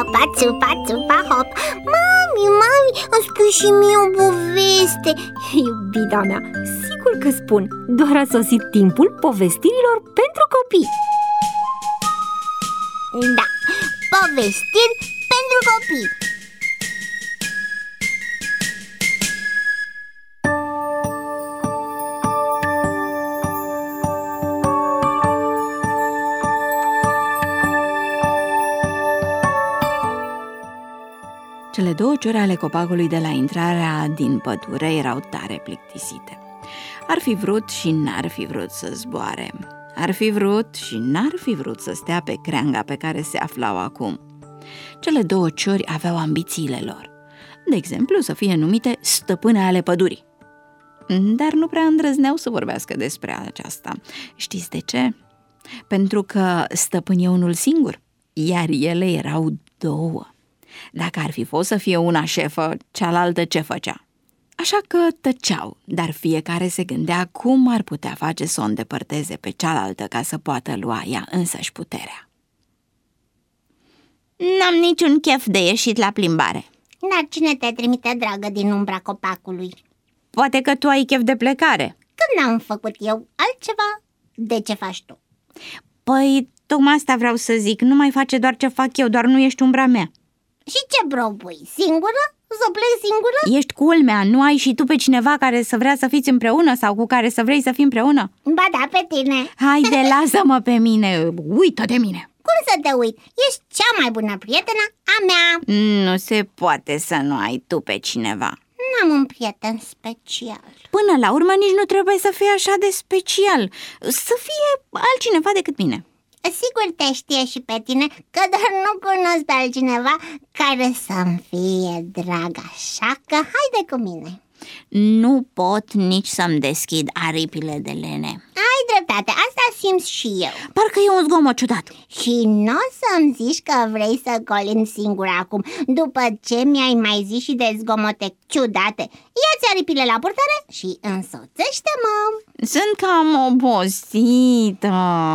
hopa, țupa, țupa, hop. Mami, îmi spui și mie o poveste. Iubita mea, sigur că spun. Doar a sosit timpul povestirilor pentru copii. Da, povestiri pentru copii. Cele două ciori ale copacului de la intrarea din pădure erau tare plictisite. Ar fi vrut și n-ar fi vrut să zboare. Ar fi vrut și n-ar fi vrut să stea pe creanga pe care se aflau acum. Cele două ciori aveau ambițiile lor. De exemplu, să fie numite stăpâne ale pădurii. Dar nu prea îndrăzneau să vorbească despre aceasta. Știți de ce? Pentru că stăpân e unul singur, iar ele erau două. Dacă ar fi fost să fie una șefă, cealaltă ce făcea? Așa că tăceau, dar fiecare se gândea cum ar putea face să o îndepărteze pe cealaltă ca să poată lua ea însăși puterea. N-am niciun chef de ieșit la plimbare. Dar cine te trimite, dragă, din umbra copacului? Poate că tu ai chef de plecare. Când am făcut eu altceva, de ce faci tu? Păi, tocmai asta vreau să zic, nu mai face doar ce fac eu, doar nu ești umbra mea. Și ce propui? Singură? Să plec singură? Ești culmea, nu ai și tu pe cineva care să vrea să fiți împreună sau cu care să vrei să fii împreună? Ba da, pe tine. Haide, lasă-mă pe mine, uită de mine. Cum să te uit? Ești cea mai bună prietenă a mea. Nu se poate să nu ai tu pe cineva. N-am un prieten special. Până la urmă nici nu trebuie să fie așa de special. Să fie altcineva decât mine. Sigur te știe și pe tine, că doar nu cunosc pe altcineva care să-mi fie drag, așa că haide cu mine. Nu pot nici să-mi deschid aripile de lene. Ai dreptate, asta simți și eu. Parcă e un zgomot ciudat. Și nu o să-mi zici că vrei să colimbi singur acum, după ce mi-ai mai zis și de zgomote ciudate. Ia-ți aripile la purtare și însoțește-mă. Sunt cam obosită.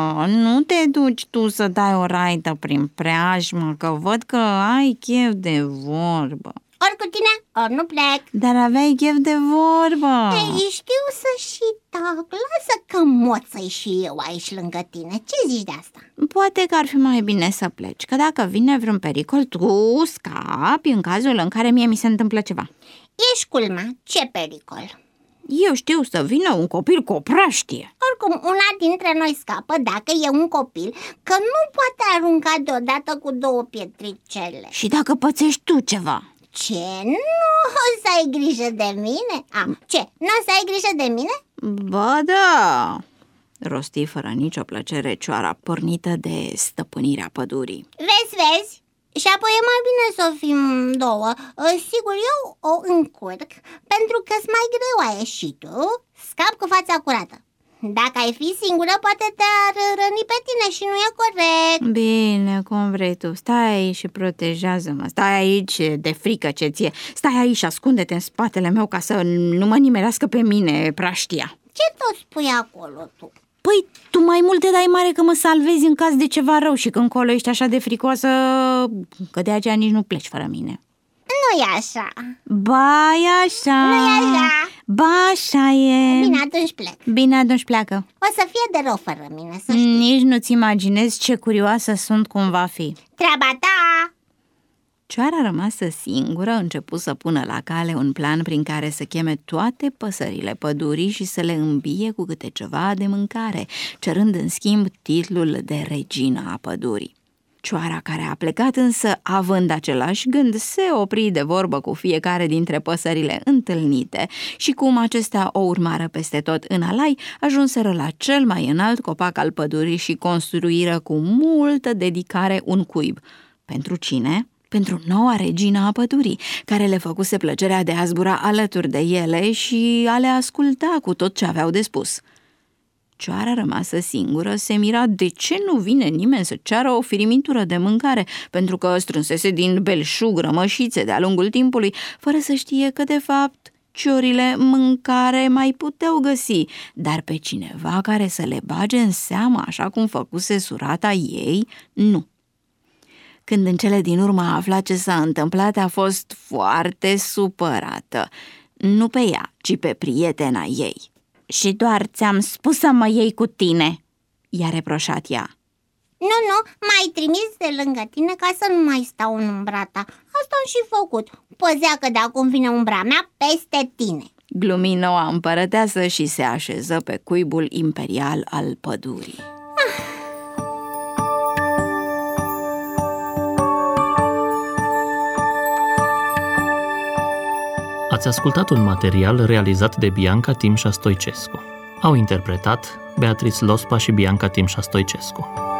Nu te duci tu să dai o raită prin preajmă, că văd că ai chef de vorbă. Ori cu tine, ori nu plec. Dar aveai chef de vorbă. Ei, știu să și tac. Lasă că moță-i și eu aici lângă tine. Ce zici de asta? Poate că ar fi mai bine să pleci, că dacă vine vreun pericol, tu scapi în cazul în care mie mi se întâmplă ceva. Ești culmea, ce pericol? Eu știu să vină un copil cu o praștie. Oricum, una dintre noi scapă dacă e un copil, că nu poate arunca deodată cu două pietricele. Și dacă pățești tu ceva? Ce? Nu o să ai grijă de mine? Ce? Nu o să ai grijă de mine? Ba da, rosti fără nicio plăcere cioara pornită de stăpânirea pădurii. Vezi? Și apoi e mai bine să fim două. Sigur, eu o încurc, pentru că-s mai greu a ieși tu. Scap cu fața curată. Dacă ai fi singură, poate te-ar răni pe tine și nu e corect. Bine, cum vrei tu. Stai aici și protejează-mă. Stai aici de frică ce ție. Stai aici și ascunde-te în spatele meu ca să nu mă nimerească pe mine praștia. Ce tot spui acolo tu? Păi, tu mai mult te dai mare că mă salvezi în caz de ceva rău și când colo ești așa de fricoasă că de aceea nici nu pleci fără mine. Nu e așa. Ba, e așa. Nu e așa. Ba, așa e. Bine, atunci plec. Bine, atunci pleacă. O să fie de rău fără mine, să știi. Nici nu-ți imaginezi ce curioasă sunt cum va fi. Treaba ta! Cioara rămasă singură început să pună la cale un plan prin care să cheme toate păsările pădurii și să le îmbie cu câte ceva de mâncare, cerând în schimb titlul de regină a pădurii. Cioara, care a plecat însă având același gând, se opri de vorbă cu fiecare dintre păsările întâlnite și cum acestea o urmară peste tot în alai, ajunseră la cel mai înalt copac al pădurii și construiră cu multă dedicare un cuib. Pentru cine? Pentru noua regină a pădurii, care le făcuse plăcerea de a zbura alături de ele și a le asculta cu tot ce aveau de spus. Cioara rămasă singură se mira de ce nu vine nimeni să ceară o firimintură de mâncare, pentru că strânsese din belșug rămășițe de-a lungul timpului, fără să știe că, de fapt, ciorile mâncare mai puteau găsi, dar pe cineva care să le bage în seamă așa cum făcuse surata ei, nu. Când în cele din urmă a aflat ce s-a întâmplat, a fost foarte supărată. Nu pe ea, ci pe prietena ei. Și doar ți-am spus să mă iei cu tine, i-a reproșat ea. Nu, m-ai trimis de lângă tine ca să nu mai stau în umbra ta. Asta am și făcut. Păzea că de acum vine umbra mea peste tine. Glumi noua împărăteasă și se așeză pe cuibul imperial al pădurii. Ați ascultat un material realizat de Bianca Timșa Stoicescu. Au interpretat Beatrice Lospa și Bianca Timșa Stoicescu.